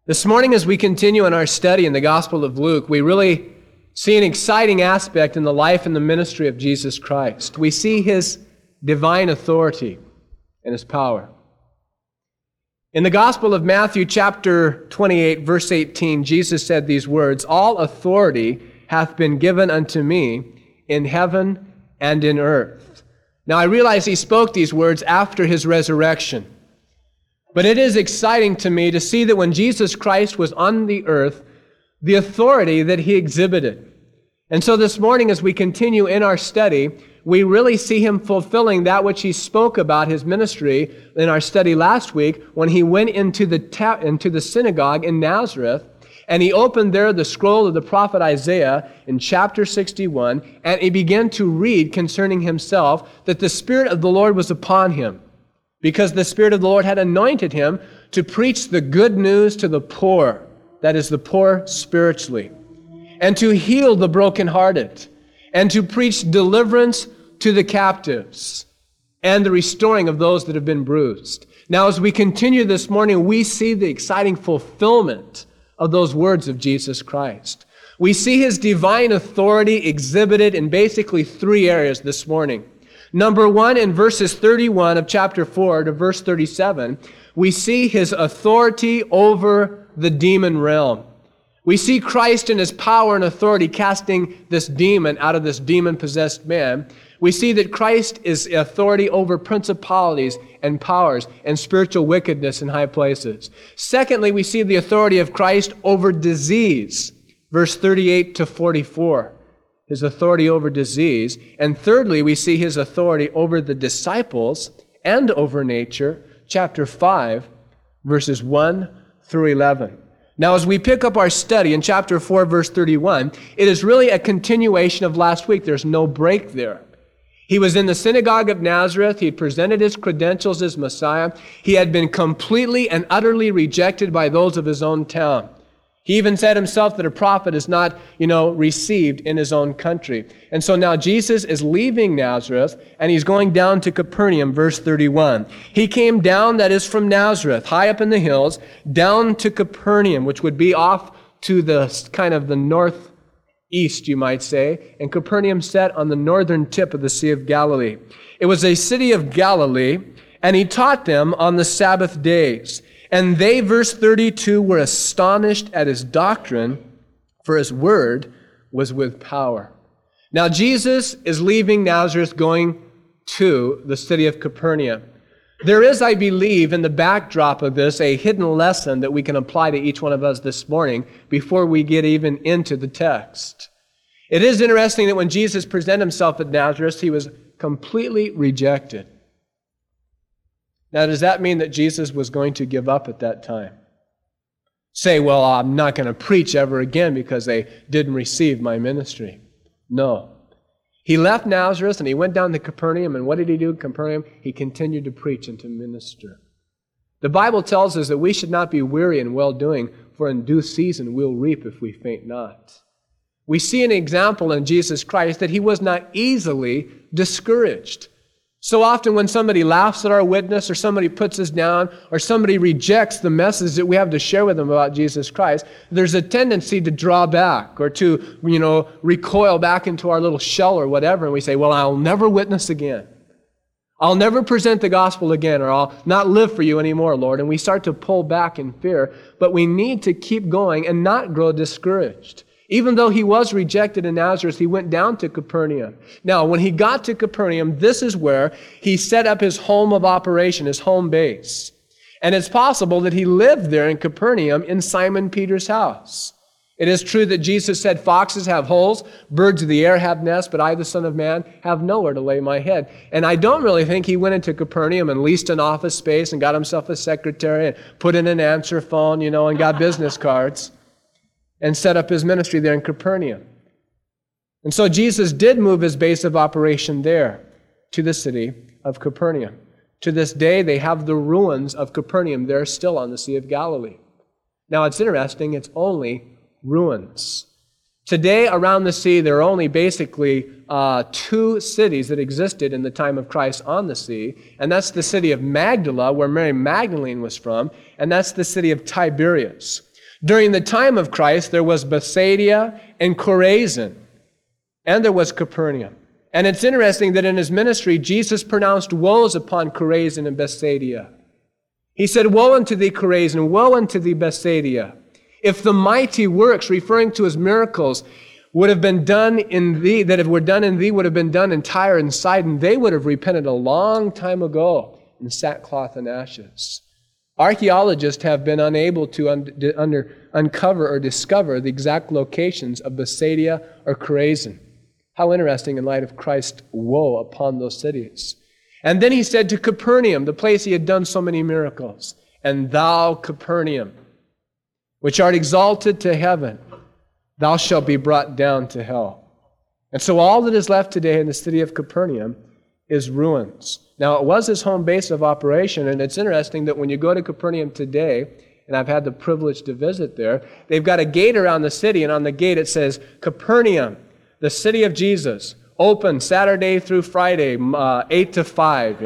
This morning, as we continue in our study in the Gospel of Luke, we really see an exciting aspect in the life and the ministry of Jesus Christ. We see His divine authority and His power. In the Gospel of Matthew, chapter 28, verse 18, Jesus said these words, "All authority hath been given unto me in heaven and in earth." Now, I realize He spoke these words after His resurrection. But it is exciting to me to see that when Jesus Christ was on the earth, the authority that He exhibited. And so this morning, as we continue in our study, we really see Him fulfilling that which He spoke about His ministry in our study last week when He went into the synagogue in Nazareth, and He opened there the scroll of the prophet Isaiah in chapter 61, and He began to read concerning Himself that the Spirit of the Lord was upon Him, because the Spirit of the Lord had anointed Him to preach the good news to the poor, that is, the poor spiritually, and to heal the brokenhearted, and to preach deliverance to the captives, and the restoring of those that have been bruised. Now, as we continue this morning, we see the exciting fulfillment of those words of Jesus Christ. We see His divine authority exhibited in basically three areas this morning. Number one, in verses 31 of chapter 4 to verse 37, we see His authority over the demon realm. We see Christ in His power and authority casting this demon out of this demon-possessed man. We see that Christ is authority over principalities and powers and spiritual wickedness in high places. Secondly, we see the authority of Christ over disease, verse 38 to 44. His authority over disease. And thirdly, we see His authority over the disciples and over nature, chapter 5, verses 1 through 11. Now, as we pick up our study in chapter 4, verse 31, it is really a continuation of last week. There's no break there. He was in the synagogue of Nazareth. He had presented His credentials as Messiah. He had been completely and utterly rejected by those of His own town. He even said Himself that a prophet is not, received in his own country. And so now Jesus is leaving Nazareth, and He's going down to Capernaum, verse 31. He came down, that is from Nazareth, high up in the hills, down to Capernaum, which would be off to the kind of the northeast, you might say. And Capernaum sat on the northern tip of the Sea of Galilee. It was a city of Galilee, and He taught them on the Sabbath days. And they, verse 32, were astonished at His doctrine, for His word was with power. Now, Jesus is leaving Nazareth, going to the city of Capernaum. There is, I believe, in the backdrop of this, a hidden lesson that we can apply to each one of us this morning before we get even into the text. It is interesting that when Jesus presented Himself at Nazareth, He was completely rejected. Now, does that mean that Jesus was going to give up at that time? Say, well, I'm not going to preach ever again because they didn't receive my ministry. No. He left Nazareth and He went down to Capernaum, and what did He do in Capernaum? He continued to preach and to minister. The Bible tells us that we should not be weary in well-doing, for in due season we'll reap if we faint not. We see an example in Jesus Christ that He was not easily discouraged. So often when somebody laughs at our witness, or somebody puts us down, or somebody rejects the message that we have to share with them about Jesus Christ, there's a tendency to draw back or to, recoil back into our little shell or whatever, and we say, well, I'll never witness again. I'll never present the gospel again, or I'll not live for You anymore, Lord. And we start to pull back in fear, but we need to keep going and not grow discouraged. Even though He was rejected in Nazareth, He went down to Capernaum. Now, when He got to Capernaum, this is where He set up His home of operation, His home base. And it's possible that He lived there in Capernaum in Simon Peter's house. It is true that Jesus said, foxes have holes, birds of the air have nests, but I, the Son of Man, have nowhere to lay my head. And I don't really think He went into Capernaum and leased an office space and got Himself a secretary and put in an answer phone, and got business cards and set up His ministry there in Capernaum. And so Jesus did move His base of operation there to the city of Capernaum. To this day, they have the ruins of Capernaum there still on the Sea of Galilee. Now, it's interesting, it's only ruins. Today, around the sea, there are only basically two cities that existed in the time of Christ on the sea, and that's the city of Magdala, where Mary Magdalene was from, and that's the city of Tiberias. During the time of Christ, there was Bethsaida and Chorazin, and there was Capernaum. And it's interesting that in his ministry, Jesus pronounced woes upon Chorazin and Bethsaida. He said, "Woe unto thee, Chorazin, woe unto thee, Bethsaida. If the mighty works," referring to his miracles, would have been done in thee, that if were done in thee, would have been done in Tyre and Sidon, they would have repented a long time ago in sackcloth and ashes. Archaeologists have been unable to uncover or discover the exact locations of Bethsaida or Chorazin. How interesting in light of Christ's woe upon those cities. And then he said to Capernaum, the place he had done so many miracles, "And thou, Capernaum, which art exalted to heaven, thou shalt be brought down to hell." And so all that is left today in the city of Capernaum is ruins. Now, it was his home base of operation, and it's interesting that when you go to Capernaum today, and I've had the privilege to visit there, they've got a gate around the city, and on the gate it says, "Capernaum, the city of Jesus, open Saturday through Friday, 8 to 5,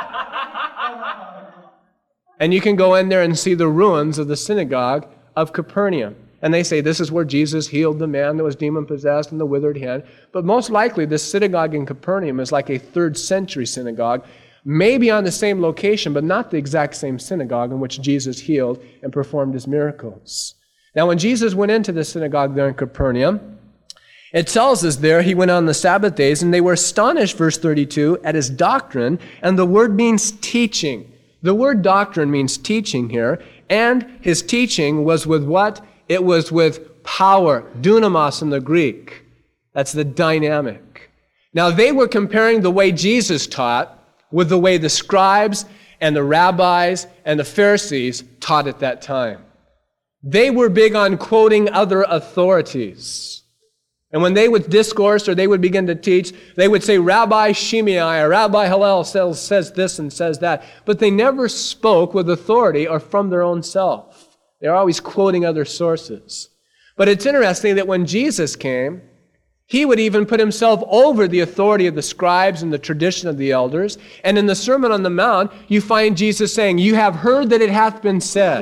And you can go in there and see the ruins of the synagogue of Capernaum. And they say this is where Jesus healed the man that was demon-possessed and the withered hand. But most likely, this synagogue in Capernaum is like a 3rd century synagogue, maybe on the same location, but not the exact same synagogue in which Jesus healed and performed his miracles. Now, when Jesus went into the synagogue there in Capernaum, it tells us there he went on the Sabbath days, and they were astonished, verse 32, at his doctrine, and the word means teaching. The word doctrine means teaching here, and his teaching was with what? It was with power, dunamos in the Greek. That's the dynamic. Now, they were comparing the way Jesus taught with the way the scribes and the rabbis and the Pharisees taught at that time. They were big on quoting other authorities. And when they would discourse or they would begin to teach, they would say, "Rabbi Shimei or Rabbi Hillel says this and says that." But they never spoke with authority or from their own self. They're always quoting other sources. But it's interesting that when Jesus came, he would even put himself over the authority of the scribes and the tradition of the elders. And in the Sermon on the Mount, you find Jesus saying, "You have heard that it hath been said,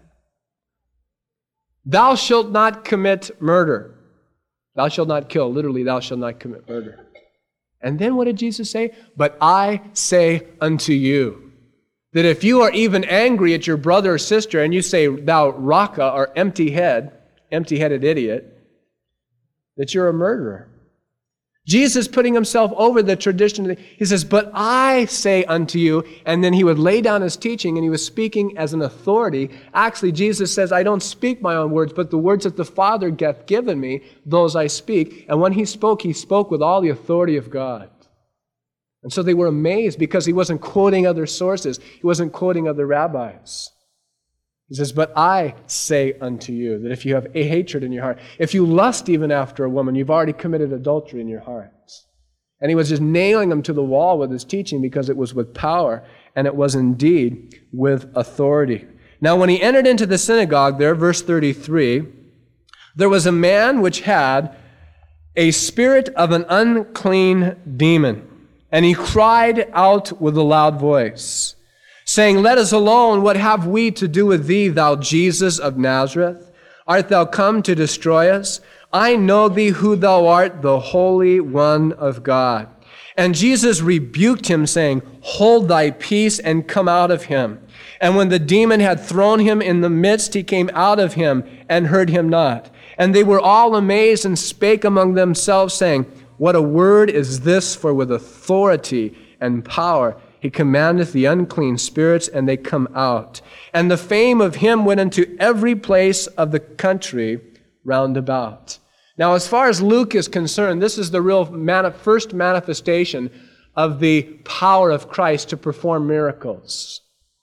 thou shalt not commit murder. Thou shalt not kill." Literally, thou shalt not commit murder. And then what did Jesus say? "But I say unto you, that if you are even angry at your brother or sister and you say, thou raka," or empty-headed idiot, that you're a murderer. Jesus putting himself over the tradition. He says, "But I say unto you," and then he would lay down his teaching, and he was speaking as an authority. Actually, Jesus says, "I don't speak my own words, but the words that the Father hath given me, those I speak." And when he spoke with all the authority of God. And so they were amazed because he wasn't quoting other sources. He wasn't quoting other rabbis. He says, "But I say unto you that if you have a hatred in your heart, if you lust even after a woman, you've already committed adultery in your hearts." And he was just nailing them to the wall with his teaching because it was with power and it was indeed with authority. Now, when he entered into the synagogue there, verse 33, there was a man which had a spirit of an unclean demon. And he cried out with a loud voice, saying, "Let us alone. What have we to do with thee, thou Jesus of Nazareth? Art thou come to destroy us? I know thee who thou art, the Holy One of God." And Jesus rebuked him, saying, "Hold thy peace and come out of him." And when the demon had thrown him in the midst, he came out of him and heard him not. And they were all amazed and spake among themselves, saying, "What a word is this, for with authority and power he commandeth the unclean spirits, and they come out." And the fame of him went into every place of the country round about. Now, as far as Luke is concerned, this is the real first manifestation of the power of Christ to perform miracles.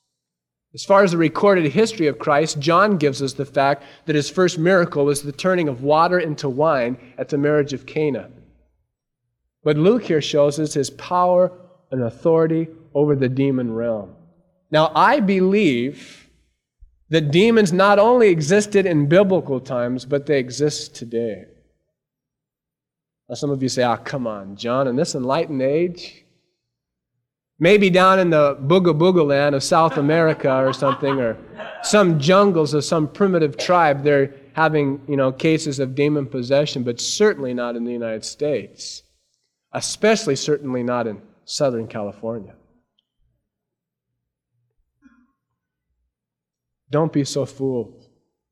As far as the recorded history of Christ, John gives us the fact that his first miracle was the turning of water into wine at the marriage of Cana. But Luke here shows us his power and authority over the demon realm. Now, I believe that demons not only existed in biblical times, but they exist today. Now, some of you say, "Ah, come on, John, in this enlightened age?" Maybe down in the Booga Booga land of South America or something, or some jungles of some primitive tribe, they're having, cases of demon possession, but certainly not in the United States. Especially certainly not in Southern California. Don't be so fooled.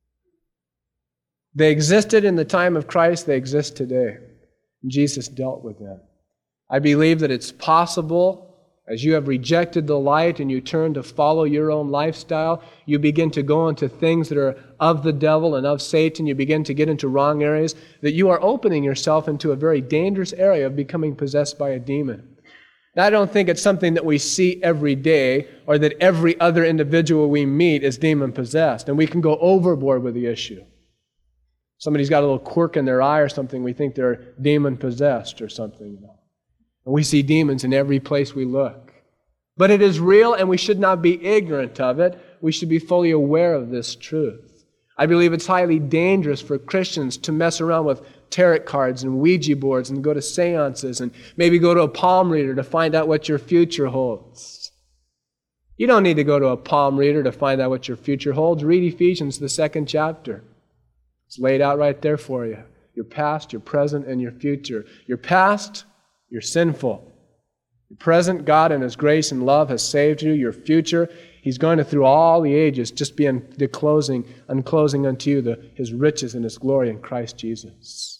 They existed in the time of Christ, they exist today. Jesus dealt with them. I believe that it's possible, as you have rejected the light and you turn to follow your own lifestyle, you begin to go into things that are of the devil and of Satan, you begin to get into wrong areas, that you are opening yourself into a very dangerous area of becoming possessed by a demon. Now, I don't think it's something that we see every day or that every other individual we meet is demon-possessed, and we can go overboard with the issue. Somebody's got a little quirk in their eye or something, we think they're demon-possessed or something. And we see demons in every place we look. But it is real, and we should not be ignorant of it. We should be fully aware of this truth. I believe it's highly dangerous for Christians to mess around with tarot cards and Ouija boards and go to seances and maybe go to a palm reader to find out what your future holds. You don't need to go to a palm reader to find out what your future holds. Read Ephesians, the 2nd chapter. It's laid out right there for you. Your past, your present, and your future. Your past, you're sinful. Your present, God in His grace and love has saved you. Your future, He's going to, through all the ages, just be unclosing unto you His riches and His glory in Christ Jesus.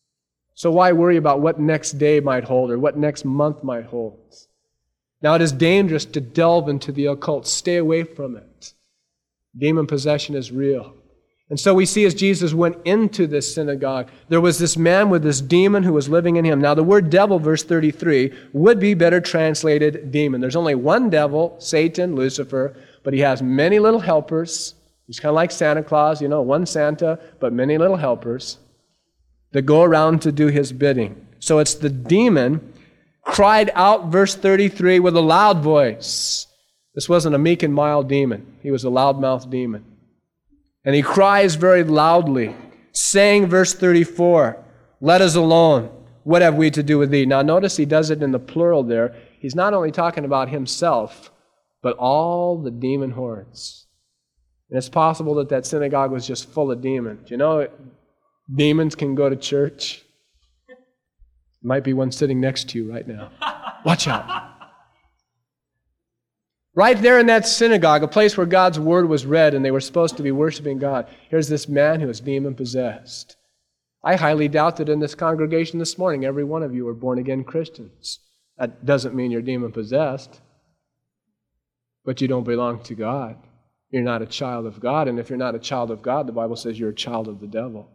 So why worry about what next day might hold or what next month might hold? Now, it is dangerous to delve into the occult. Stay away from it. Demon possession is real. And so we see as Jesus went into this synagogue, there was this man with this demon who was living in him. Now, the word devil, verse 33, would be better translated demon. There's only one devil, Satan, Lucifer, but he has many little helpers. He's kind of like Santa Claus, one Santa, but many little helpers that go around to do his bidding. So it's the demon cried out, verse 33, with a loud voice. This wasn't a meek and mild demon. He was a loudmouthed demon. And he cries very loudly, saying, verse 34, "Let us alone. What have we to do with thee?" Now notice he does it in the plural there. He's not only talking about himself, but all the demon hordes. And it's possible that synagogue was just full of demons. Demons can go to church. Might be one sitting next to you right now. Watch out. Right there in that synagogue, a place where God's word was read and they were supposed to be worshiping God, here's this man who is demon-possessed. I highly doubt that in this congregation this morning, every one of you are born-again Christians. That doesn't mean you're demon-possessed, but you don't belong to God. You're not a child of God, and if you're not a child of God, the Bible says you're a child of the devil.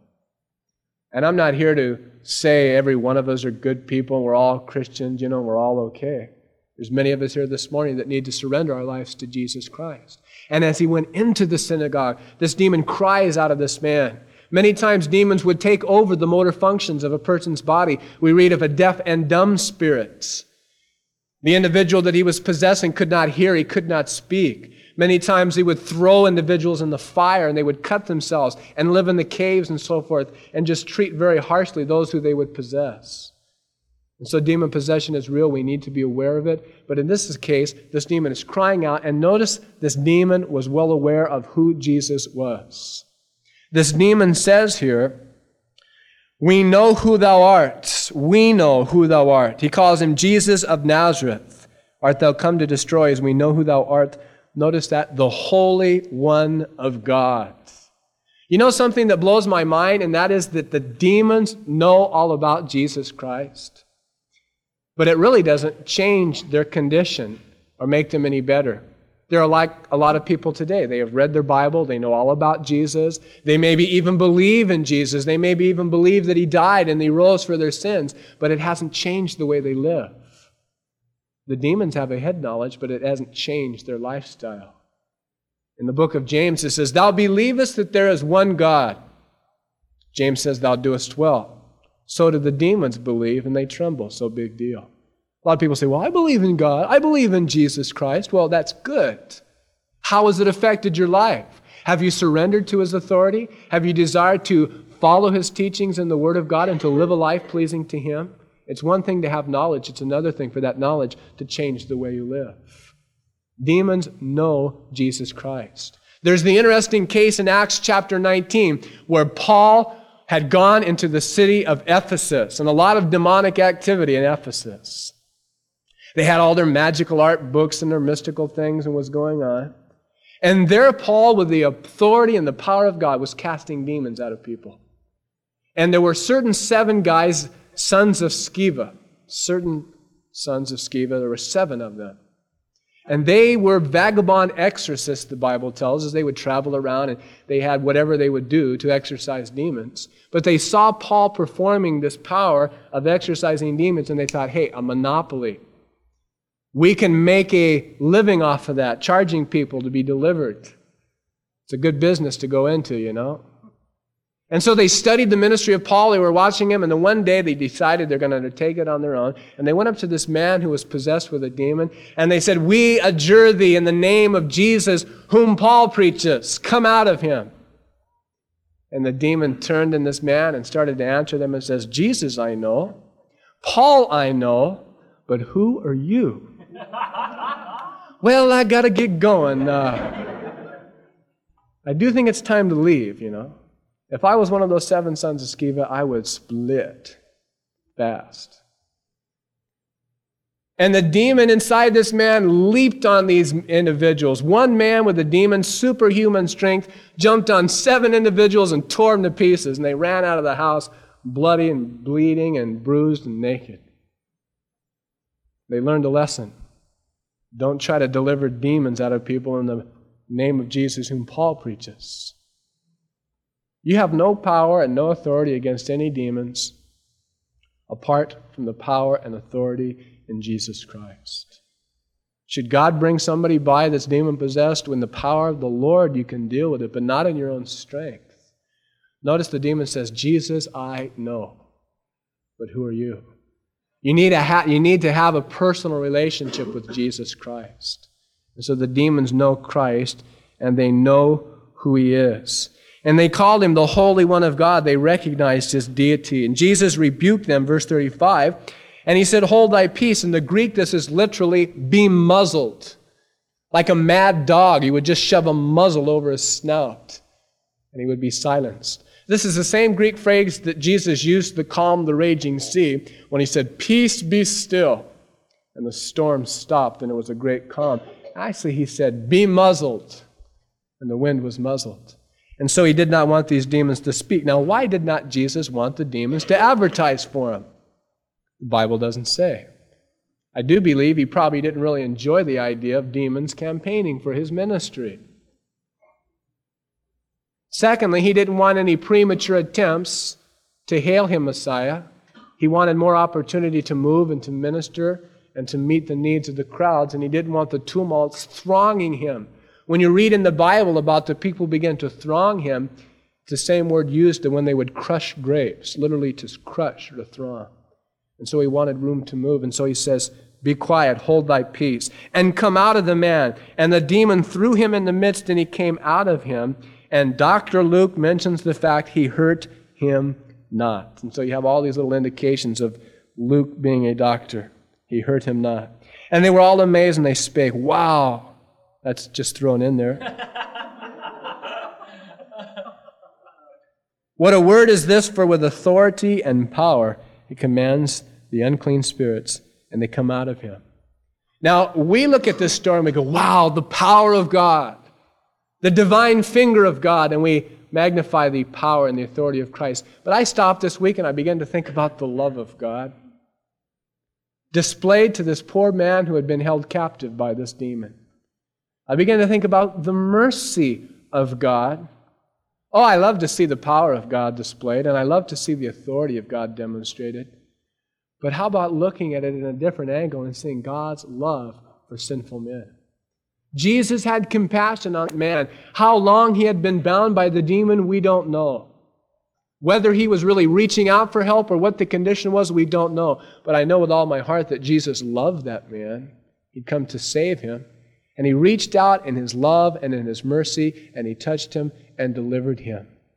And I'm not here to say every one of us are good people, we're all Christians, we're all okay. There's many of us here this morning that need to surrender our lives to Jesus Christ. And as he went into the synagogue, this demon cries out of this man. Many times demons would take over the motor functions of a person's body. We read of a deaf and dumb spirit. The individual that he was possessing could not hear, he could not speak. Many times he would throw individuals in the fire and they would cut themselves and live in the caves and so forth and just treat very harshly those who they would possess. And so demon possession is real. We need to be aware of it. But in this case, this demon is crying out. And notice this demon was well aware of who Jesus was. This demon says here, "We know who thou art. We know who thou art." He calls him Jesus of Nazareth. "Art thou come to destroy us? We know who thou art." Notice that, the Holy One of God. You know something that blows my mind, and that is that the demons know all about Jesus Christ. But it really doesn't change their condition or make them any better. They're like a lot of people today. They have read their Bible. They know all about Jesus. They maybe even believe in Jesus. They maybe even believe that He died and He rose for their sins. But it hasn't changed the way they live. The demons have a head knowledge, but it hasn't changed their lifestyle. In the book of James, it says, "Thou believest that there is one God." James says, "Thou doest well." So do the demons believe, and they tremble. So big deal. A lot of people say, "Well, I believe in God. I believe in Jesus Christ." Well, that's good. How has it affected your life? Have you surrendered to His authority? Have you desired to follow His teachings in the Word of God and to live a life pleasing to Him? It's one thing to have knowledge. It's another thing for that knowledge to change the way you live. Demons know Jesus Christ. There's the interesting case in Acts chapter 19 where Paul had gone into the city of Ephesus, and a lot of demonic activity in Ephesus. They had all their magical art books and their mystical things and was going on. And there Paul, with the authority and the power of God, was casting demons out of people. And there were certain 7 guys, sons of Sceva. Certain sons of Sceva, there were 7 of them. And they were vagabond exorcists, the Bible tells us. They would travel around and they had whatever they would do to exorcise demons. But they saw Paul performing this power of exorcising demons and they thought, hey, a monopoly. We can make a living off of that, charging people to be delivered. It's a good business to go into, you know. And so they studied the ministry of Paul. They were watching him, and then one day they decided they're going to undertake it on their own. And they went up to this man who was possessed with a demon, and they said, we adjure thee in the name of Jesus, whom Paul preaches. Come out of him. And the demon turned in this man and started to answer them and says, Jesus I know, Paul I know, but who are you? Well, I got to get going. I do think it's time to leave, you know. If I was one of those 7 sons of Sceva, I would split fast. And the demon inside this man leaped on these individuals. One man with a demon's superhuman strength jumped on 7 individuals and tore them to pieces. And they ran out of the house bloody and bleeding and bruised and naked. They learned a lesson. Don't try to deliver demons out of people in the name of Jesus whom Paul preaches. You have no power and no authority against any demons apart from the power and authority in Jesus Christ. Should God bring somebody by that's demon-possessed, in the power of the Lord you can deal with it, but not in your own strength. Notice the demon says, Jesus, I know, but who are you? You need to have a personal relationship with Jesus Christ. And so the demons know Christ, and they know who He is. And they called Him the Holy One of God. They recognized His deity. And Jesus rebuked them, verse 35, and He said, hold thy peace. In the Greek, this is literally, be muzzled. Like a mad dog, He would just shove a muzzle over his snout, and he would be silenced. This is the same Greek phrase that Jesus used to calm the raging sea when He said, peace, be still. And the storm stopped, and it was a great calm. Actually, He said, be muzzled. And the wind was muzzled. And so He did not want these demons to speak. Now, why did not Jesus want the demons to advertise for Him? The Bible doesn't say. I do believe He probably didn't really enjoy the idea of demons campaigning for His ministry. Secondly, He didn't want any premature attempts to hail Him Messiah. He wanted more opportunity to move and to minister and to meet the needs of the crowds, and He didn't want the tumults thronging Him. When you read in the Bible about the people begin to throng Him, it's the same word used to when they would crush grapes, literally to crush or to throng. And so He wanted room to move. And so He says, be quiet, hold thy peace, and come out of the man. And the demon threw him in the midst, and he came out of him. And Dr. Luke mentions the fact he hurt him not. And so you have all these little indications of Luke being a doctor. He hurt him not. And they were all amazed, and they spake, wow. That's just thrown in there. What a word is this, for with authority and power He commands the unclean spirits, and they come out of him. Now, we look at this story and we go, wow, the power of God, the divine finger of God, and we magnify the power and the authority of Christ. But I stopped this week and I began to think about the love of God displayed to this poor man who had been held captive by this demon. I began to think about the mercy of God. Oh, I love to see the power of God displayed, and I love to see the authority of God demonstrated. But how about looking at it in a different angle and seeing God's love for sinful men? Jesus had compassion on man. How long he had been bound by the demon, we don't know. Whether he was really reaching out for help or what the condition was, we don't know. But I know with all my heart that Jesus loved that man. He'd come to save him. And He reached out in His love and in His mercy, and He touched him and delivered him.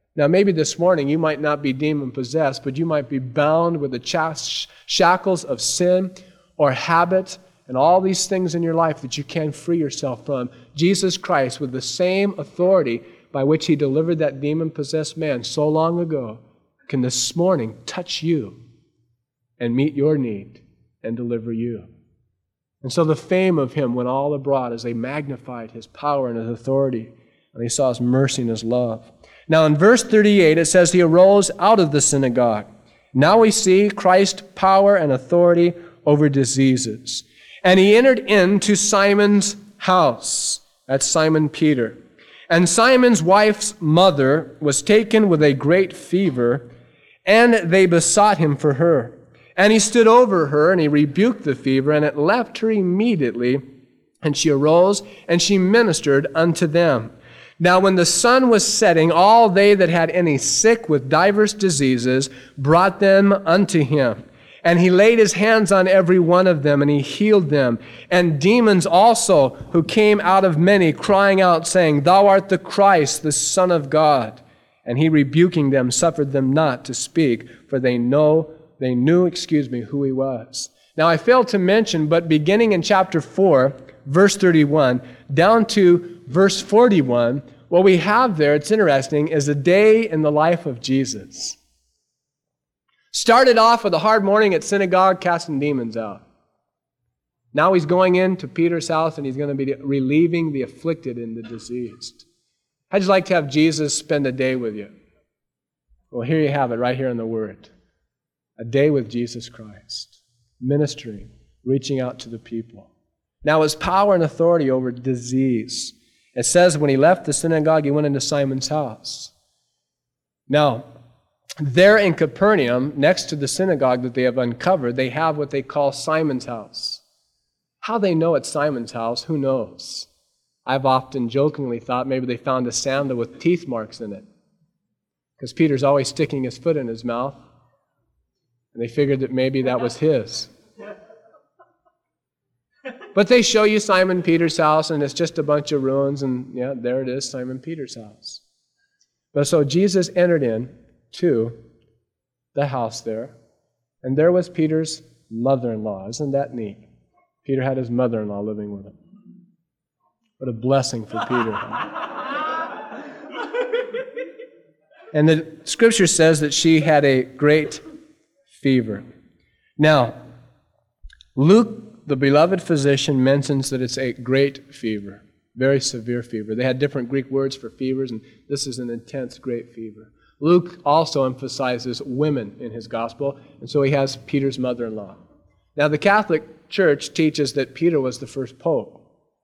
Now, maybe this morning you might not be demon-possessed, but you might be bound with the shackles of sin or habit and all these things in your life that you can't free yourself from. Jesus Christ, with the same authority by which He delivered that demon-possessed man so long ago, can this morning touch you and meet your need and deliver you. And so the fame of Him went all abroad as they magnified His power and His authority, and they saw His mercy and His love. Now in verse 38 it says He arose out of the synagogue. Now we see Christ's power and authority over diseases. And He entered into Simon's house. That's Simon Peter. And Simon's wife's mother was taken with a great fever, and they besought Him for her. And He stood over her, and He rebuked the fever, and it left her immediately. And she arose, and she ministered unto them. Now when the sun was setting, all they that had any sick with divers diseases brought them unto Him. And He laid His hands on every one of them, and He healed them. And demons also, who came out of many, crying out, saying, Thou art the Christ, the Son of God. And He, rebuking them, suffered them not to speak, for they knew who He was. Now I failed to mention, but beginning in chapter 4, verse 31, down to verse 41, what we have there, it's interesting, is a day in the life of Jesus. Started off with a hard morning at synagogue, casting demons out. Now He's going into Peter's house, and He's going to be relieving the afflicted and the diseased. How'd you like to have Jesus spend a day with you? Well, here you have it right here in the Word. A day with Jesus Christ, ministering, reaching out to the people. Now His power and authority over disease. It says when He left the synagogue, He went into Simon's house. Now, there in Capernaum, next to the synagogue that they have uncovered, they have what they call Simon's house. How they know it's Simon's house, who knows? I've often jokingly thought maybe they found a sandal with teeth marks in it, because Peter's always sticking his foot in his mouth, and they figured that maybe that was his. But they show you Simon Peter's house, and it's just a bunch of ruins, and yeah, there it is, Simon Peter's house. But so Jesus entered in to the house there, and there was Peter's mother-in-law. Isn't that neat? Peter had his mother-in-law living with him. What a blessing for Peter. And the Scripture says that she had a great fever. Now, Luke, the beloved physician, mentions that it's a great fever, very severe fever. They had different Greek words for fevers, and this is an intense, great fever. Luke also emphasizes women in his gospel, and so he has Peter's mother-in-law. Now, the Catholic Church teaches that Peter was the first pope.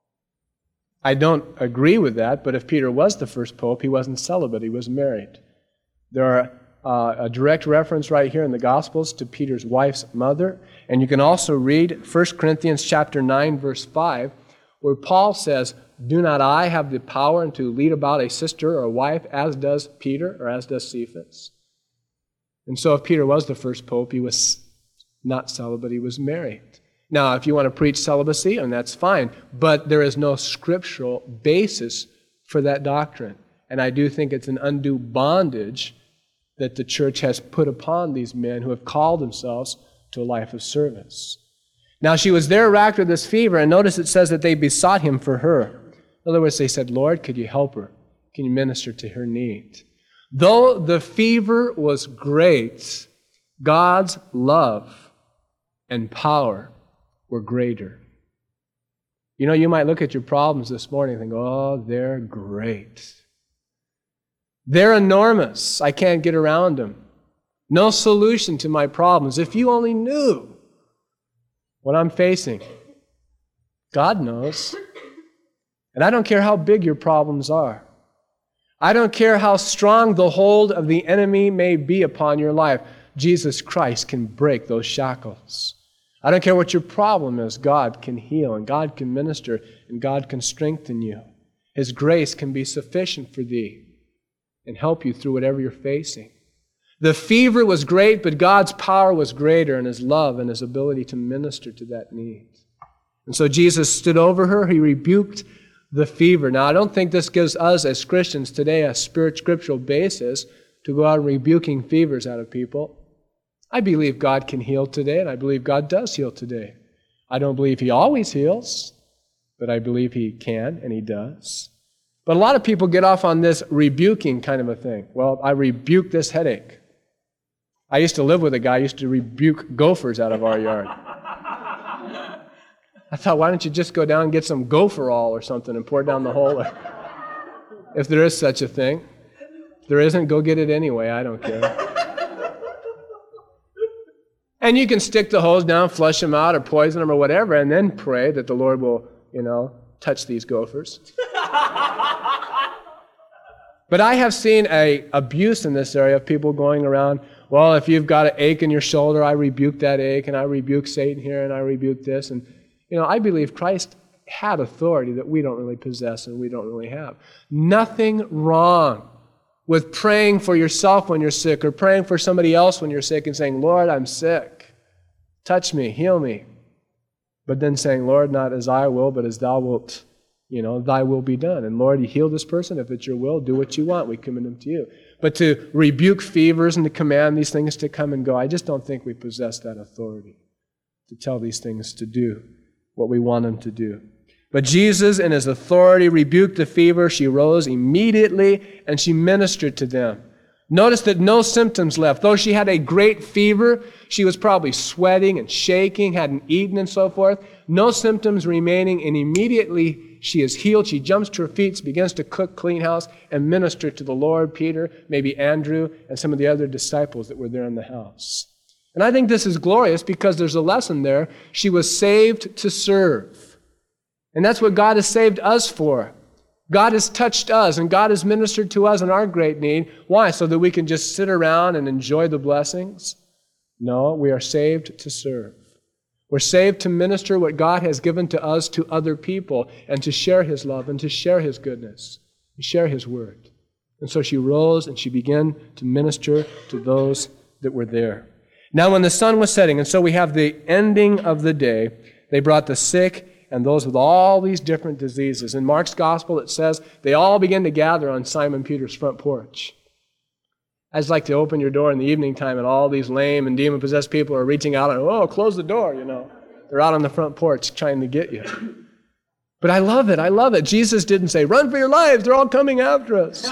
I don't agree with that, but if Peter was the first pope, he wasn't celibate, he was married. There are a direct reference right here in the Gospels to Peter's wife's mother, and you can also read 1 Corinthians chapter 9, verse 5, where Paul says, Do not I have the power to lead about a sister or a wife, as does Peter or as does Cephas? And so if Peter was the first pope, he was not celibate, he was married. Now, if you want to preach celibacy, and that's fine, but there is no scriptural basis for that doctrine. And I do think it's an undue bondage that the church has put upon these men who have called themselves to a life of service. Now, she was there racked with this fever, and notice it says that they besought Him for her. In other words, they said, Lord, could you help her? Can you minister to her need? Though the fever was great, God's love and power were greater. You know, you might look at your problems this morning and think, oh, they're great. They're enormous. I can't get around them. No solution to my problems. If you only knew what I'm facing. God knows. And I don't care how big your problems are. I don't care how strong the hold of the enemy may be upon your life. Jesus Christ can break those shackles. I don't care what your problem is. God can heal, and God can minister, and God can strengthen you. His grace can be sufficient for thee and help you through whatever you're facing. The fever was great, but God's power was greater in His love and His ability to minister to that need. And so Jesus stood over her. He rebuked the fever. Now, I don't think this gives us as Christians today a scriptural basis to go out rebuking fevers out of people. I believe God can heal today, and I believe God does heal today. I don't believe He always heals, but I believe He can, and He does. But a lot of people get off on this rebuking kind of a thing. Well, I rebuke this headache. I used to live with a guy who used to rebuke gophers out of our yard. I thought, why don't you just go down and get some gopherol or something and pour it down the hole? If there is such a thing. If there isn't, go get it anyway. I don't care. And you can stick the hose down, flush them out, or poison them or whatever, and then pray that the Lord will, touch these gophers. But I have seen an abuse in this area of people going around, well, if you've got an ache in your shoulder, I rebuke that ache, and I rebuke Satan here, and I rebuke this. And, I believe Christ had authority that we don't really possess and we don't really have. Nothing wrong with praying for yourself when you're sick or praying for somebody else when you're sick and saying, Lord, I'm sick. Touch me, heal me. But then saying, Lord, not as I will, but as thou wilt, thy will be done. And Lord, you heal this person. If it's your will, do what you want. We commit them to you. But to rebuke fevers and to command these things to come and go, I just don't think we possess that authority to tell these things to do what we want them to do. But Jesus, in His authority, rebuked the fever. She rose immediately, and she ministered to them. Notice that no symptoms left. Though she had a great fever, she was probably sweating and shaking, hadn't eaten and so forth. No symptoms remaining, and immediately she is healed. She jumps to her feet, begins to cook, clean house, and minister to the Lord, Peter, maybe Andrew, and some of the other disciples that were there in the house. And I think this is glorious because there's a lesson there. She was saved to serve. And that's what God has saved us for. God has touched us, and God has ministered to us in our great need. Why? So that we can just sit around and enjoy the blessings? No, we are saved to serve. We're saved to minister what God has given to us to other people and to share His love and to share His goodness and share His word. And so she rose and she began to minister to those that were there. Now when the sun was setting, and so we have the ending of the day, they brought the sick and those with all these different diseases. In Mark's gospel it says they all began to gather on Simon Peter's front porch. I just like to open your door in the evening time and all these lame and demon-possessed people are reaching out and, close the door, They're out on the front porch trying to get you. But I love it. Jesus didn't say, run for your lives, they're all coming after us.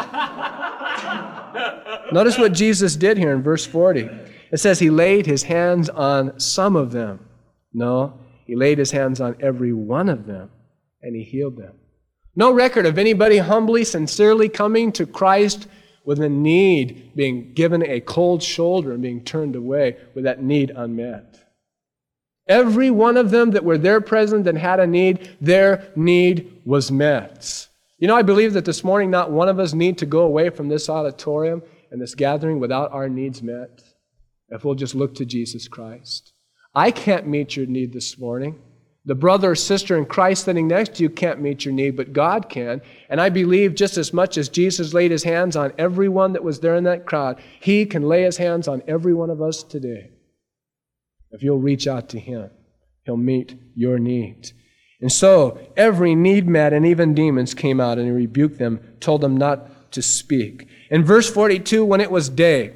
Notice what Jesus did here in verse 40. It says He laid His hands on some of them. No, He laid His hands on every one of them, and He healed them. No record of anybody humbly, sincerely coming to Christ with a need, being given a cold shoulder and being turned away with that need unmet. Every one of them that were there present and had a need, their need was met. I believe that this morning not one of us need to go away from this auditorium and this gathering without our needs met, if we'll just look to Jesus Christ. I can't meet your need this morning. The brother or sister in Christ sitting next to you can't meet your need, but God can. And I believe just as much as Jesus laid His hands on everyone that was there in that crowd, He can lay His hands on every one of us today. If you'll reach out to Him, He'll meet your need. And so every need met, and even demons came out, and He rebuked them, told them not to speak. In verse 42, when it was day,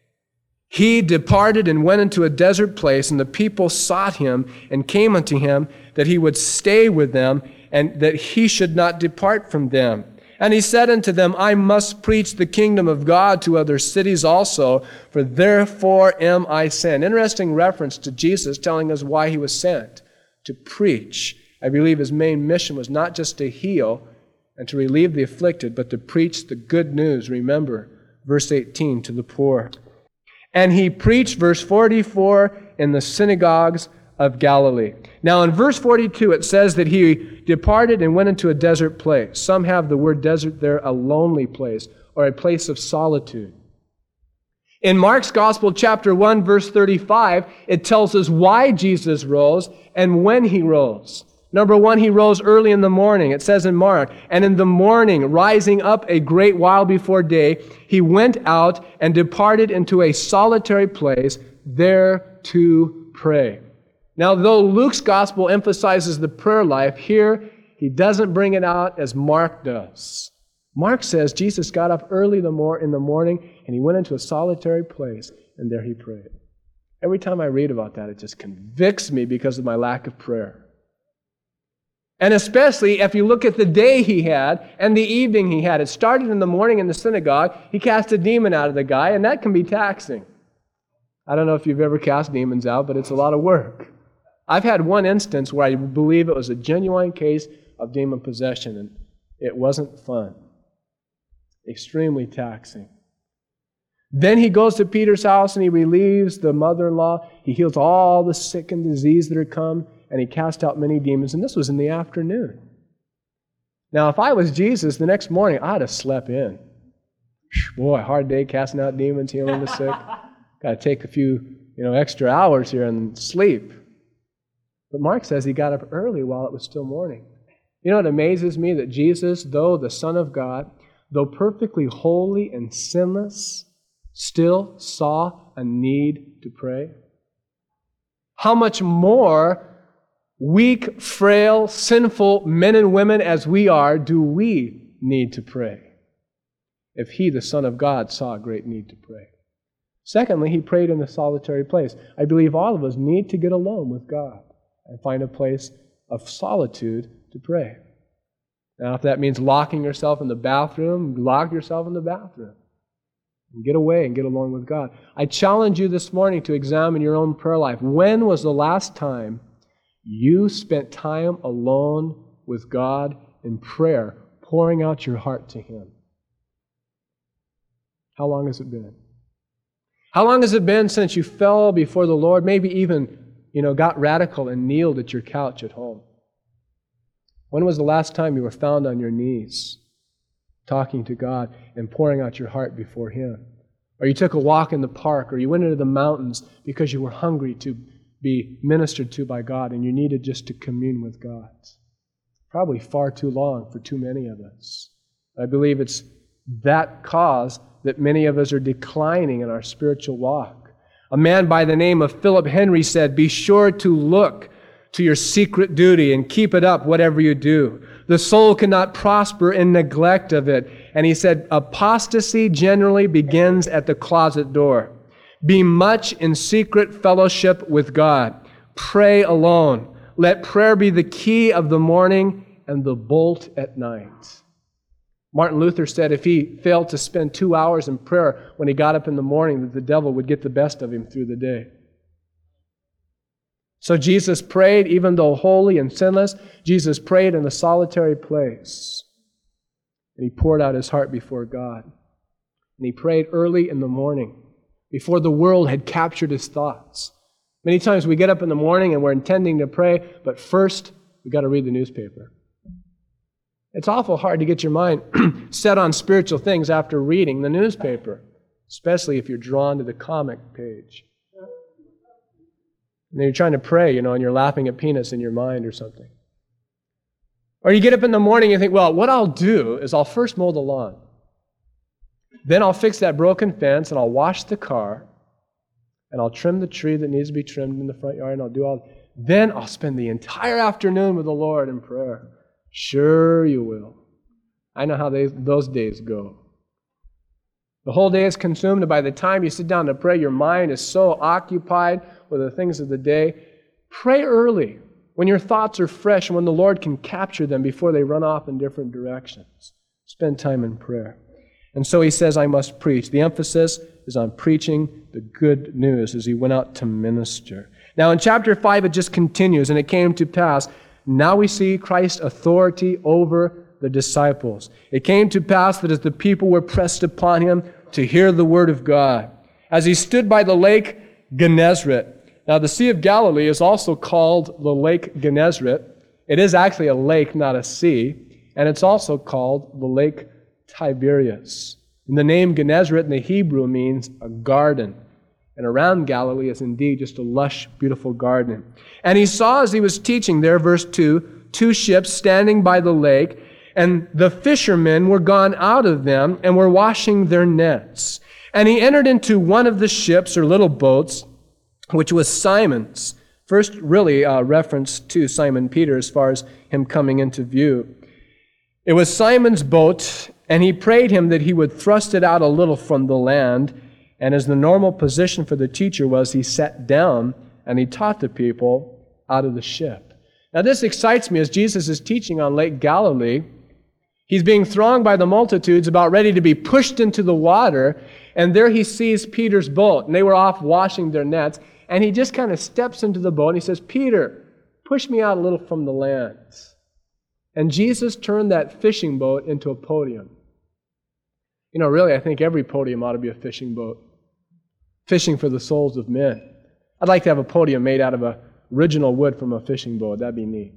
He departed and went into a desert place, and the people sought Him and came unto Him that He would stay with them and that He should not depart from them. And He said unto them, I must preach the kingdom of God to other cities also, for therefore am I sent. Interesting reference to Jesus telling us why He was sent, to preach. I believe His main mission was not just to heal and to relieve the afflicted, but to preach the good news, remember, verse 18, to the poor. And He preached, verse 44, in the synagogues of Galilee. Now in verse 42 it says that He departed and went into a desert place. Some have the word desert there, a lonely place, or a place of solitude. In Mark's Gospel, chapter 1, verse 35, it tells us why Jesus rose and when He rose. Number one, He rose early in the morning. It says in Mark, and in the morning, rising up a great while before day, He went out and departed into a solitary place there to pray. Now, though Luke's gospel emphasizes the prayer life, here He doesn't bring it out as Mark does. Mark says Jesus got up early in the morning and he went into a solitary place and there he prayed. Every time I read about that, it just convicts me because of my lack of prayer. And especially if you look at the day he had and the evening he had. It started in the morning in the synagogue. He cast a demon out of the guy, and that can be taxing. I don't know if you've ever cast demons out, but it's a lot of work. I've had one instance where I believe it was a genuine case of demon possession, and it wasn't fun. Extremely taxing. Then he goes to Peter's house and he relieves the mother-in-law. He heals all the sick and disease that had come, and he cast out many demons, and this was in the afternoon. Now, if I was Jesus, the next morning, I'd have slept in. Boy, hard day casting out demons, healing the sick. Got to take a few, extra hours here and sleep. But Mark says he got up early while it was still morning. You know, it amazes me that Jesus, though the Son of God, though perfectly holy and sinless, still saw a need to pray. How much more weak, frail, sinful men and women as we are, do we need to pray? If he, the Son of God, saw a great need to pray. Secondly, he prayed in a solitary place. I believe all of us need to get alone with God and find a place of solitude to pray. Now, if that means locking yourself in the bathroom, lock yourself in the bathroom. And get away and get alone with God. I challenge you this morning to examine your own prayer life. When was the last time you spent time alone with God in prayer, pouring out your heart to Him? How long has it been? How long has it been since you fell before the Lord, maybe even, got radical and kneeled at your couch at home? When was the last time you were found on your knees, talking to God and pouring out your heart before Him? Or you took a walk in the park, or you went into the mountains because you were hungry to be ministered to by God and you needed just to commune with God. Probably far too long for too many of us. I believe it's that cause that many of us are declining in our spiritual walk. A man by the name of Philip Henry said, "Be sure to look to your secret duty and keep it up whatever you do. The soul cannot prosper in neglect of it." And he said, apostasy generally begins at the closet door. Be much in secret fellowship with God. Pray alone. Let prayer be the key of the morning and the bolt at night. Martin Luther said if he failed to spend 2 hours in prayer when he got up in the morning, that the devil would get the best of him through the day. So Jesus prayed, even though holy and sinless, Jesus prayed in a solitary place. And he poured out his heart before God. And he prayed early in the morning, before the world had captured his thoughts. Many times we get up in the morning and we're intending to pray, but first we've got to read the newspaper. It's awful hard to get your mind set on spiritual things after reading the newspaper, especially if you're drawn to the comic page. And then you're trying to pray, and you're laughing at peanuts in your mind or something. Or you get up in the morning and think, well, what I'll do is I'll first mow the lawn. Then I'll fix that broken fence, and I'll wash the car, and I'll trim the tree that needs to be trimmed in the front yard, and I'll do all. Then I'll spend the entire afternoon with the Lord in prayer. Sure you will. I know how those days go. The whole day is consumed, and by the time you sit down to pray, your mind is so occupied with the things of the day. Pray early, when your thoughts are fresh and when the Lord can capture them before they run off in different directions. Spend time in prayer. And so he says, I must preach. The emphasis is on preaching the good news as he went out to minister. Now in chapter 5, it just continues, and it came to pass. Now we see Christ's authority over the disciples. It came to pass that as the people were pressed upon him to hear the word of God, as he stood by the lake Gennesaret. Now the Sea of Galilee is also called the Lake Gennesaret. It is actually a lake, not a sea, and it's also called the Lake Tiberias. And the name Gennesaret in the Hebrew means a garden. And around Galilee is indeed just a lush, beautiful garden. And he saw as he was teaching there, verse 2, 2 ships standing by the lake, and the fishermen were gone out of them and were washing their nets. And he entered into one of the ships, or little boats, which was Simon's, First, really, reference to Simon Peter as far as him coming into view. It was Simon's boat, and he prayed him that he would thrust it out a little from the land. And as the normal position for the teacher was, he sat down and he taught the people out of the ship. Now, this excites me as Jesus is teaching on Lake Galilee. He's being thronged by the multitudes, about ready to be pushed into the water, and there he sees Peter's boat, and they were off washing their nets, and he just kind of steps into the boat, and he says, "Peter, push me out a little from the land." And Jesus turned that fishing boat into a podium. You know, really, I think every podium ought to be a fishing boat, fishing for the souls of men. I'd like to have a podium made out of original wood from a fishing boat. That'd be neat.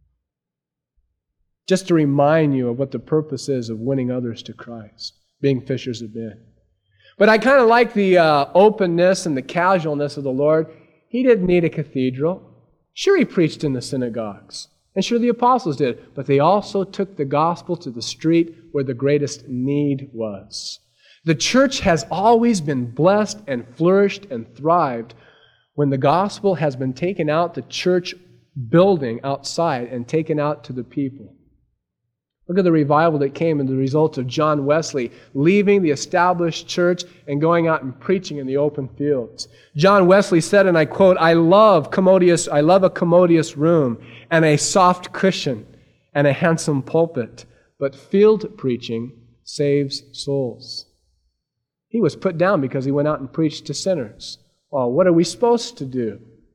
Just to remind you of what the purpose is of winning others to Christ, being fishers of men. But I kind of like the openness and the casualness of the Lord. He didn't need a cathedral. Sure, he preached in the synagogues. And sure, the apostles did. But they also took the gospel to the street where the greatest need was. The church has always been blessed and flourished and thrived when the gospel has been taken out the church building outside and taken out to the people. Look at the revival that came as a result of John Wesley leaving the established church and going out and preaching in the open fields. John Wesley said, and I quote, I love a commodious room and a soft cushion and a handsome pulpit, but field preaching saves souls." He was put down because he went out and preached to sinners. Well, what are we supposed to do?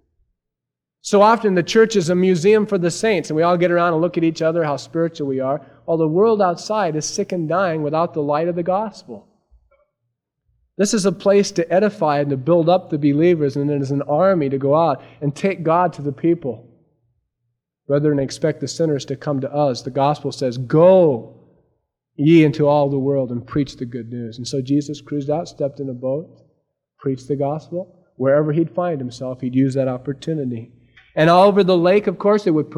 So often the church is a museum for the saints, and we all get around and look at each other, how spiritual we are, while the world outside is sick and dying without the light of the gospel. This is a place to edify and to build up the believers, and it is an army to go out and take God to the people. Rather than expect the sinners to come to us, the gospel says, "Go ye into all the world and preach the good news." And so Jesus cruised out, stepped in a boat, preached the gospel. Wherever he'd find himself, he'd use that opportunity. And all over the lake, of course, it would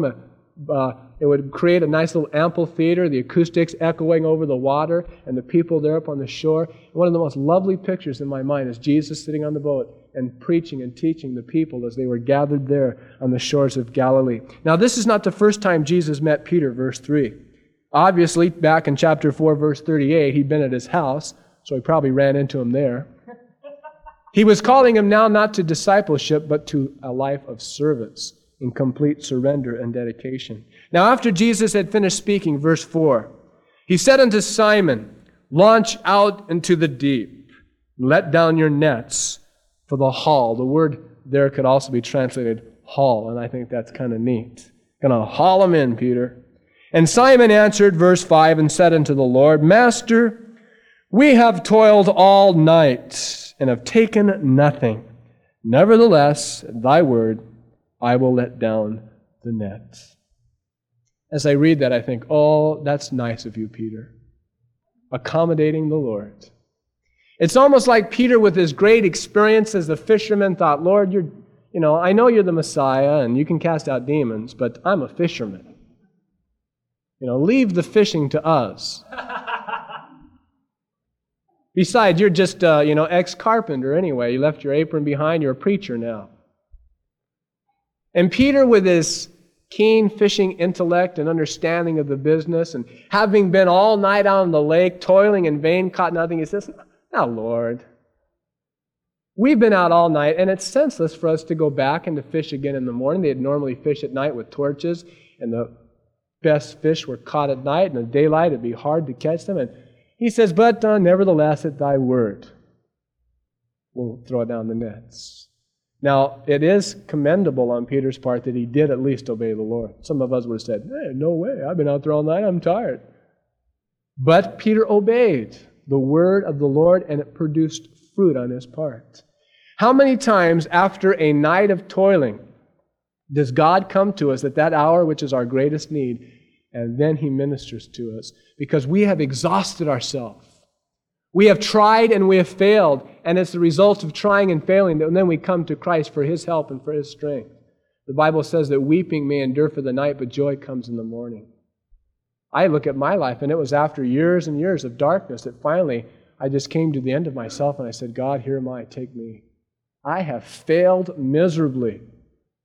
it would create a nice little amphitheater, the acoustics echoing over the water, and the people there up on the shore. One of the most lovely pictures in my mind is Jesus sitting on the boat and preaching and teaching the people as they were gathered there on the shores of Galilee. Now, this is not the first time Jesus met Peter, verse 3. Obviously, back in chapter 4, verse 38, he'd been at his house, so he probably ran into him there. He was calling him now not to discipleship, but to a life of service in complete surrender and dedication. Now, after Jesus had finished speaking, verse 4, he said unto Simon, "Launch out into the deep, and let down your nets for the haul." The word there could also be translated haul, and I think that's kind of neat. Gonna haul them in, Peter. And Simon answered, verse 5, and said unto the Lord, "Master, we have toiled all night and have taken nothing. Nevertheless, at thy word, I will let down the net." As I read that, I think, oh, that's nice of you, Peter. Accommodating the Lord. It's almost like Peter, with his great experience as a fisherman, thought, "Lord, I know you're the Messiah and you can cast out demons, but I'm a fisherman. Leave the fishing to us. Besides, you're just, ex-carpenter anyway. You left your apron behind. You're a preacher now." And Peter, with his keen fishing intellect and understanding of the business, and having been all night out on the lake, toiling in vain, caught nothing, he says, "Now, Lord, we've been out all night, and it's senseless for us to go back and to fish again in the morning." They'd normally fish at night with torches, and the best fish were caught at night. In the daylight, it'd be hard to catch them. And he says, "But nevertheless, at thy word, we'll throw down the nets." Now, it is commendable on Peter's part that he did at least obey the Lord. Some of us would have said, "Hey, no way, I've been out there all night, I'm tired." But Peter obeyed the word of the Lord, and it produced fruit on his part. How many times after a night of toiling does God come to us at that hour, which is our greatest need, and then he ministers to us? Because we have exhausted ourselves. We have tried and we have failed, and it's the result of trying and failing that then we come to Christ for his help and for his strength. The Bible says that weeping may endure for the night, but joy comes in the morning. I look at my life, and it was after years and years of darkness that finally I just came to the end of myself, and I said, "God, here am I, take me." I have failed miserably.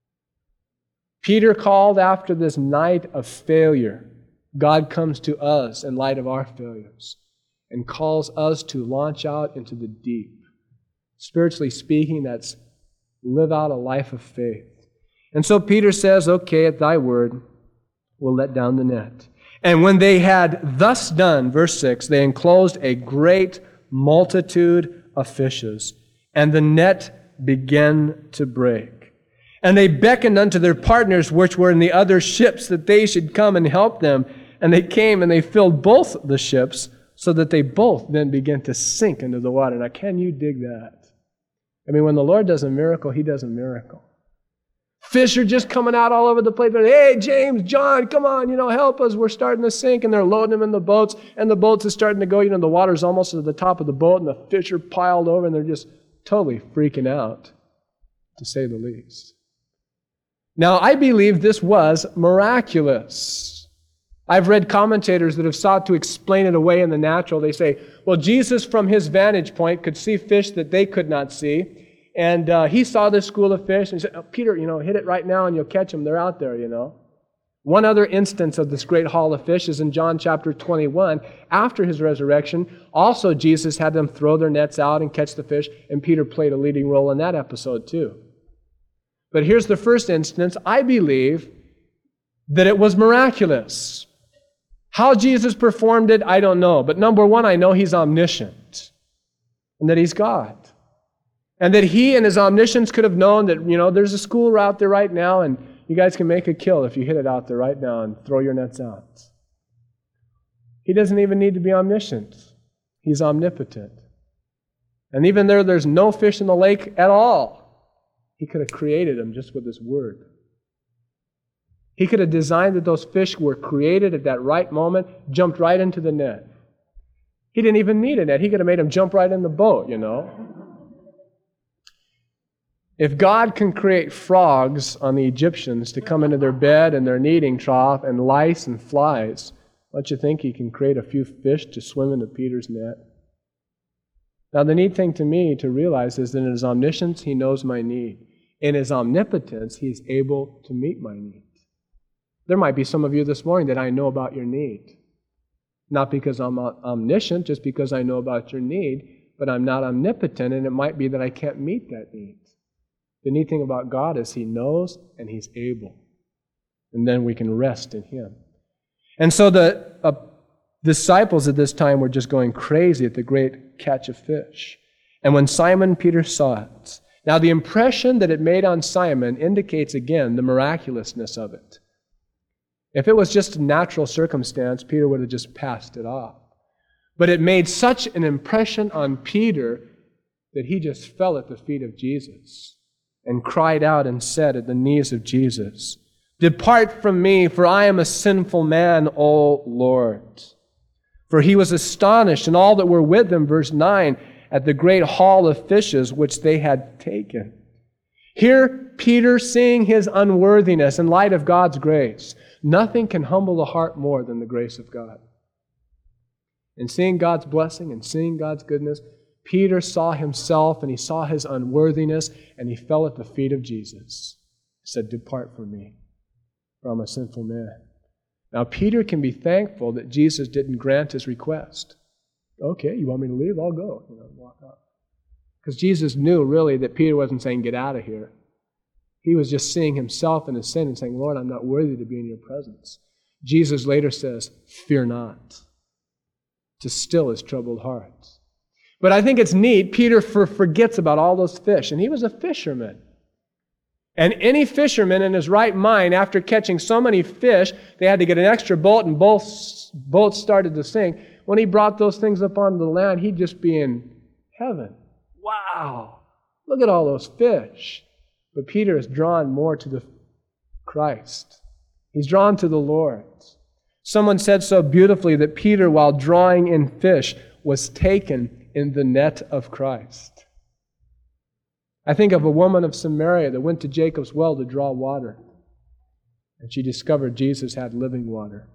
Peter called after this night of failure. God comes to us in light of our failures and calls us to launch out into the deep. Spiritually speaking, that's live out a life of faith. And so Peter says, okay, at thy word, we'll let down the net. And when they had thus done, verse 6, they enclosed a great multitude of fishes, and the net began to break. And they beckoned unto their partners which were in the other ships that they should come and help them. And they came and they filled both the ships so that they both then began to sink into the water. Now, can you dig that? I mean, when the Lord does a miracle, He does a miracle. Fish are just coming out all over the place. Hey, James, John, come on, help us. We're starting to sink. And they're loading them in the boats. And the boats are starting to go, the water's almost to the top of the boat. And the fish are piled over. And they're just totally freaking out, to say the least. Now, I believe this was miraculous. I've read commentators that have sought to explain it away in the natural. They say, well, Jesus, from His vantage point, could see fish that they could not see. And He saw this school of fish, and He said, Peter, hit it right now and you'll catch them. They're out there, One other instance of this great haul of fish is in John chapter 21. After His resurrection, also Jesus had them throw their nets out and catch the fish, and Peter played a leading role in that episode too. But here's the first instance. I believe that it was miraculous. How Jesus performed it, I don't know. But number one, I know He's omniscient and that He's God. And that He in His omniscience could have known that, there's a school out there right now and you guys can make a kill if you hit it out there right now and throw your nets out. He doesn't even need to be omniscient. He's omnipotent. And even there's no fish in the lake at all. He could have created them just with His word. He could have designed that those fish were created at that right moment, jumped right into the net. He didn't even need a net. He could have made them jump right in the boat, If God can create frogs on the Egyptians to come into their bed and their kneading trough and lice and flies, don't you think He can create a few fish to swim into Peter's net? Now, the neat thing to me to realize is that in His omniscience, He knows my need. In His omnipotence, He's able to meet my need. There might be some of you this morning that I know about your need. Not because I'm omniscient, just because I know about your need, but I'm not omnipotent, and it might be that I can't meet that need. The neat thing about God is He knows and He's able. And then we can rest in Him. And so the disciples at this time were just going crazy at the great catch of fish. And when Simon Peter saw it, now the impression that it made on Simon indicates again the miraculousness of it. If it was just a natural circumstance, Peter would have just passed it off. But it made such an impression on Peter that he just fell at the feet of Jesus and cried out and said at the knees of Jesus, "Depart from me, for I am a sinful man, O Lord." For he was astonished, and all that were with him, verse 9, at the great haul of fishes which they had taken. Here, Peter, seeing his unworthiness in light of God's grace, nothing can humble the heart more than the grace of God. And seeing God's blessing and seeing God's goodness, Peter saw himself and he saw his unworthiness and he fell at the feet of Jesus. He said, "Depart from me, for I'm a sinful man." Now, Peter can be thankful that Jesus didn't grant his request. Okay, you want me to leave? I'll go. Walk out. Because Jesus knew really that Peter wasn't saying, "Get out of here." He was just seeing himself in his sin and saying, "Lord, I'm not worthy to be in your presence." Jesus later says, "Fear not," to still his troubled heart. But I think it's neat, Peter forgets about all those fish, and he was a fisherman. And any fisherman in his right mind, after catching so many fish, they had to get an extra boat, and both boats started to sink. When he brought those things up onto the land, he'd just be in heaven. Wow! Look at all those fish. But Peter is drawn more to the Christ. He's drawn to the Lord. Someone said so beautifully that Peter, while drawing in fish, was taken in the net of Christ. I think of a woman of Samaria that went to Jacob's well to draw water. And she discovered Jesus had living water.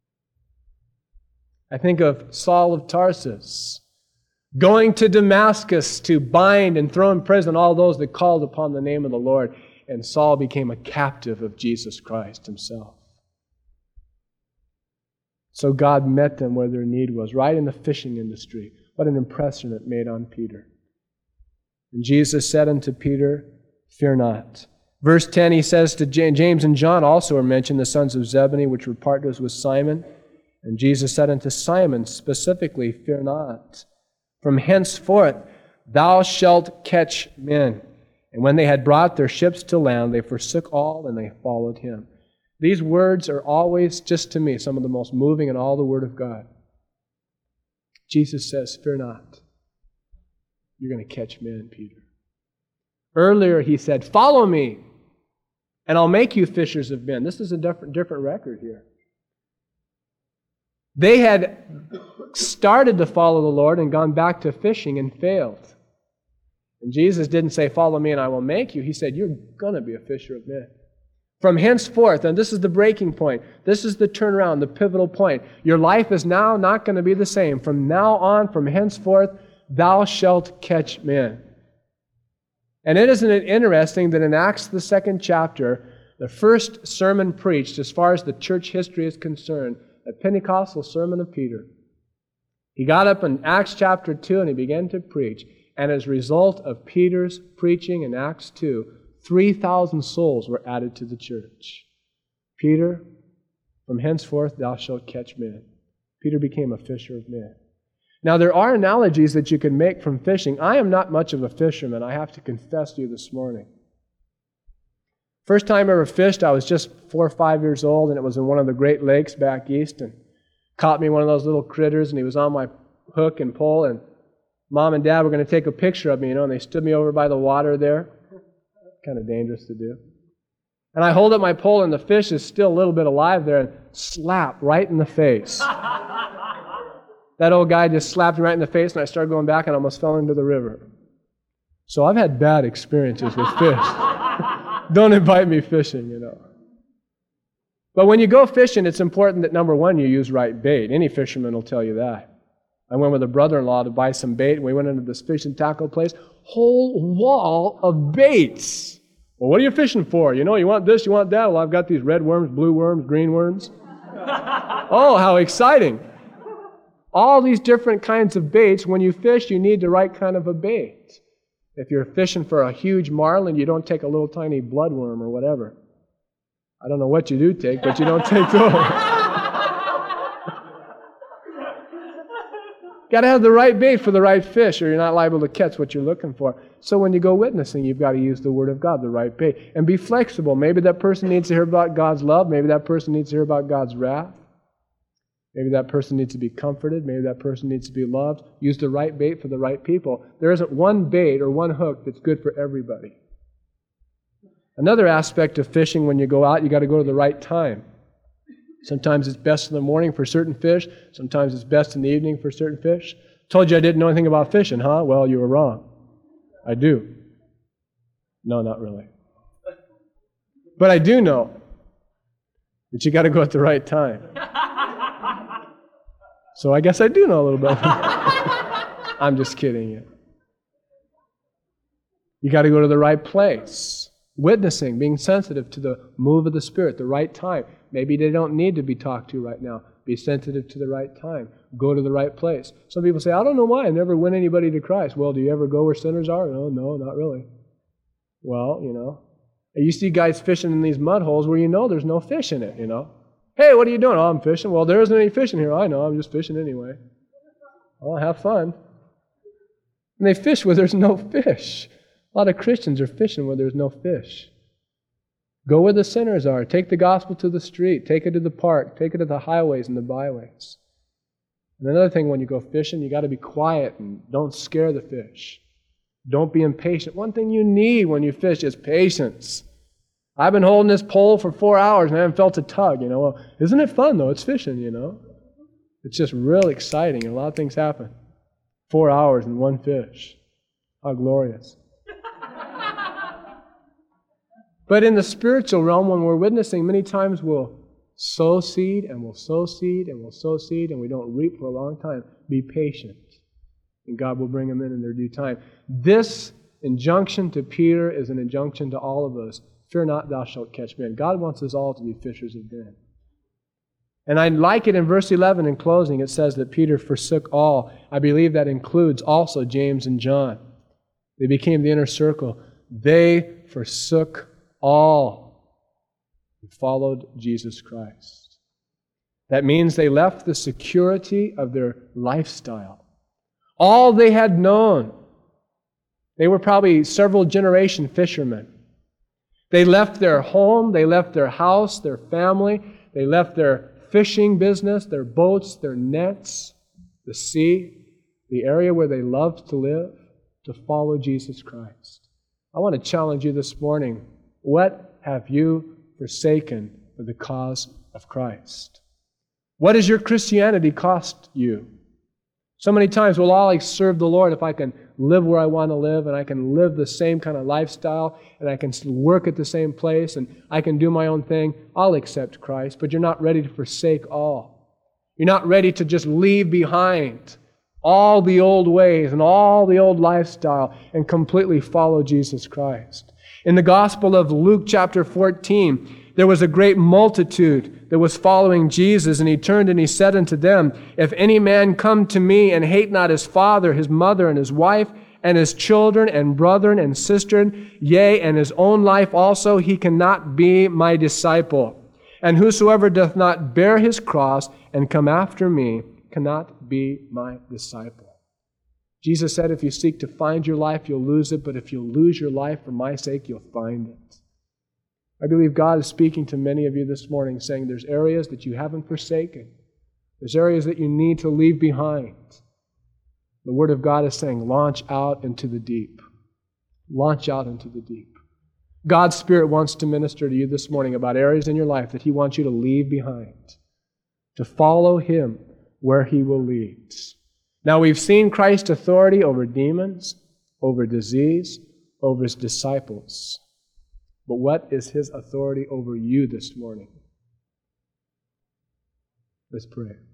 I think of Saul of Tarsus going to Damascus to bind and throw in prison all those that called upon the name of the Lord. and Saul became a captive of Jesus Christ himself. So God met them where their need was, right in the fishing industry. What an impression it made on Peter. And Jesus said unto Peter, fear not. Verse 10, he says to James and John also are mentioned, the sons of Zebedee, which were partners with Simon. And Jesus said unto Simon specifically, fear not. From henceforth thou shalt catch men. And when they had brought their ships to land, they forsook all and they followed him. These words are always, just to me, some of the most moving in all the Word of God. Jesus says, fear not. You're going to catch men, Peter. Earlier he said, follow me, and I'll make you fishers of men. This is a different record here. They had started to follow the Lord and gone back to fishing and failed. And Jesus didn't say, follow me and I will make you. He said, you're going to be a fisher of men. From henceforth, and this is the breaking point, this is the turnaround, the pivotal point. Your life is now not going to be the same. From now on, from henceforth, thou shalt catch men. And isn't it interesting that in Acts, the 2nd chapter, the first sermon preached, as far as the church history is concerned, a Pentecostal sermon of Peter. He got up in Acts chapter 2 and he began to preach. And as a result of Peter's preaching in Acts 2, 3,000 souls were added to the church. Peter, from henceforth thou shalt catch men. Peter became a fisher of men. Now there are analogies that you can make from fishing. I am not much of a fisherman, I have to confess to you this morning. First time I ever fished, I was just 4 or 5 years old, and it was in one of the Great Lakes back east, and caught me one of those little critters, and he was on my hook and pole, and Mom and Dad were going to take a picture of me, and they stood me over by the water there. Kind of dangerous to do. And I hold up my pole, and the fish is still a little bit alive there, and slap right in the face. That old guy just slapped me right in the face, and I started going back and almost fell into the river. So I've had bad experiences with fish. Don't invite me fishing, you know. But when you go fishing, it's important that, number one, you use right bait. Any fisherman will tell you that. I went with a brother-in-law to buy some bait, and we went into this fish and tackle place. Whole wall of baits. Well, what are you fishing for? You know, you want this, you want that. Well, I've got these red worms, blue worms, green worms. Oh, how exciting. All these different kinds of baits. When you fish, you need the right kind of a bait. If you're fishing for a huge marlin, you don't take a little tiny bloodworm or whatever. I don't know what you do take, but you don't take those. Got to have the right bait for the right fish, or you're not liable to catch what you're looking for. So when you go witnessing, you've got to use the Word of God, the right bait. And be flexible. Maybe that person needs to hear about God's love. Maybe that person needs to hear about God's wrath. Maybe that person needs to be comforted. Maybe that person needs to be loved. Use the right bait for the right people. There isn't one bait or one hook that's good for everybody. Another aspect of fishing, when you go out, you got to go to the right time. Sometimes it's best in the morning for certain fish. Sometimes it's best in the evening for certain fish. Told you I didn't know anything about fishing, huh? Well, you were wrong. I do. No, not really. But I do know that you got to go at the right time. So I guess I do know a little bit. I'm just kidding you. You got to go to the right place. Witnessing, being sensitive to the move of the Spirit, the right time. Maybe they don't need to be talked to right now. Be sensitive to the right time. Go to the right place. Some people say, I don't know why I never win anybody to Christ. Well, do you ever go where sinners are? No, not really. Well, you know. You see guys fishing in these mud holes where you know there's no fish in it, you know. Hey, what are you doing? Oh, I'm fishing. Well, there isn't any fish in here. I know, I'm just fishing anyway. Well, have fun. And they fish where there's no fish. A lot of Christians are fishing where there's no fish. Go where the sinners are. Take the gospel to the street. Take it to the park. Take it to the highways and the byways. And another thing, when you go fishing, you got to be quiet and don't scare the fish. Don't be impatient. One thing you need when you fish is patience. I've been holding this pole for 4 hours and I haven't felt a tug, you know. Well, isn't it fun, though? It's fishing, you know. It's just real exciting, and a lot of things happen. 4 hours and one fish. How glorious. But in the spiritual realm, when we're witnessing, many times we'll sow seed, and we'll sow seed, and we'll sow seed, and we don't reap for a long time. Be patient, and God will bring them in their due time. This injunction to Peter is an injunction to all of us. Fear not, thou shalt catch men. God wants us all to be fishers of men. And I like it in verse 11 in closing. It says that Peter forsook all. I believe that includes also James and John. They became the inner circle. They forsook all and followed Jesus Christ. That means they left the security of their lifestyle. All they had known. They were probably several generation fishermen. They left their home, they left their house, their family, they left their fishing business, their boats, their nets, the sea, the area where they loved to live, to follow Jesus Christ. I want to challenge you this morning. What have you forsaken for the cause of Christ? What does your Christianity cost you? So many times, well, I'll serve the Lord if I can live where I want to live, and I can live the same kind of lifestyle, and I can work at the same place, and I can do my own thing. I'll accept Christ, but you're not ready to forsake all. You're not ready to just leave behind all the old ways and all the old lifestyle and completely follow Jesus Christ. In the Gospel of Luke chapter 14, there was a great multitude that was following Jesus, and He turned and He said unto them, If any man come to me and hate not his father, his mother, and his wife, and his children, and brethren, and sistren, yea, and his own life also, he cannot be my disciple. And whosoever doth not bear his cross and come after me cannot be my disciple. Jesus said, if you seek to find your life, you'll lose it, but if you lose your life for my sake, you'll find it. I believe God is speaking to many of you this morning, saying there's areas that you haven't forsaken. There's areas that you need to leave behind. The Word of God is saying, launch out into the deep. Launch out into the deep. God's Spirit wants to minister to you this morning about areas in your life that He wants you to leave behind, to follow Him where He will lead. Now, we've seen Christ's authority over demons, over disease, over His disciples. But what is His authority over you this morning? Let's pray.